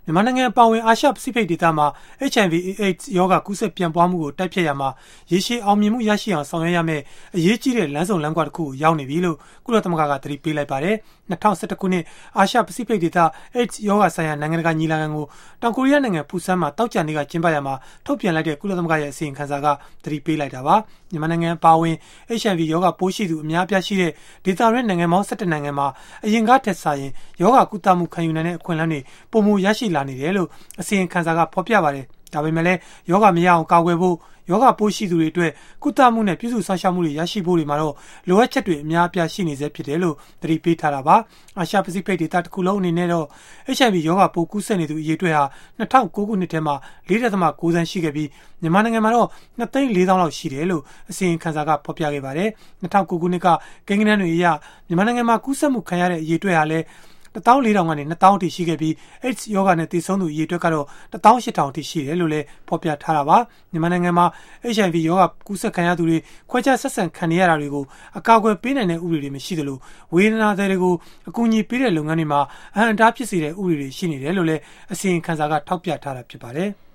မြန်မာနိုင်ငံအပါအဝင်အာရှပစိဖိတ်ဒေသမှာ HIV/AIDS ရောဂါကူးစက်ပြန့်ပွားမှုကိုတိုက်ဖျက်ရမှာရေရှည်အောင်မြင်မှုရရှိအောင်ဆောင်ရွက်ရမယ့်အရေးကြီးတဲ့လမ်းဆောင်လမ်းကွာတစ်ခုကိုရောက်နေပြီလို့ကုလသမဂ္ဂကသတိပေးလိုက်ပါတယ်။2011ခုနှစ်အာရှပစိဖိတ်ဒေသ AIDS ရောဂါဆိုင်ရာနိုင်ငံတကာညီလာခံကိုတောင်ကိုရီးယားနိုင်ငံဖူဆန်းမှာတောက်ကြနေ့ကကျင်းပရမှာထုတ်ပြန်လိုက်တဲ့ကုလသမဂ္ဂရဲ့အစီရင်ခံစာကသတိပေးလိုက်တာပါ။မြန်မာနိုင်ငံအပါအဝင် HIV ရောဂါပိုးရှိသူအများအပြားရှိတဲ့ဒေသတွင်းနိုင်ငံပေါင်း17နိုင်ငံမှာအရင်ကထက်စာရင်ရောဂါကုသမှုခံယူနိုင်တဲ့အခွင့်အလမ်းတွေပုံမူရရှိလာနေတယ်လို့အစီရင်ခံစာကဖော်ပြပါတယ်။ဒါပေမဲ့လည်းယောဂမရအောင်ကာကွယ်ဖို့ယောဂပိုးရှိသူတွေအတွက်ကုသမှုနဲ့ပြည်သူ့ဆောင်ရှောက်မှုတွေရရှိဖို့တွေမှာတော့လိုအပ်ချက်တွေအများအပြားရှိနေစေဖြစ်တယ်လို့သတိပေးထားတာပါ။အာရှပစိဖိတ်ဒေသတစ်ခုလုံးအနေနဲ့တော့ HIV ရောဂါပိုးကူးစက်နေသူအရေအတွက်ဟာ2009ခုနှစ်ထဲမှာ 4.9 သန်းရှိခဲ့ပြီးမြန်မာနိုင်ငံမှာတော့2,400,000 လောက်ရှိတယ်လို့အစီရင်ခံစာကဖော်ပြခဲ့ပါတယ်။2009ခုနှစ်ကကိန်းဂဏန်းတွေအရမြန်မာနိုင်ငံမှာကူးစက်မှုခံရတဲ့အရေအတွက်ဟာလည်း14,000 ကနေ 2,000 အထိရှိခဲ့ပြီး AIDS ရောဂါနဲ့တည်ဆုံသူအရေအတွက်ကတော့18,000 အထိရှိတယ်လို့လည်းဖော်ပြထားတာပါမြန်မာနိုင်ငံမှာ HIV ရောဂါကူးစက်ခံရသူတွေခွဲခြားဆက်ဆံခံရတာတွေကိုအကာအကွယ်ပေးနိုင်တဲ့ဥပဒေတွေမရှိသလိုဝေဒနာတွေကိုအကူအညီပေးတဲ့လုပ်ငန်းတွေမှာအဟန့်အတားဖြစ်စေတဲ့ဥပဒေတွေရှိနေတယ်လို့လည်းအစီရင်ခံစာကထောက်ပြထားတာဖြစ်ပါတယ်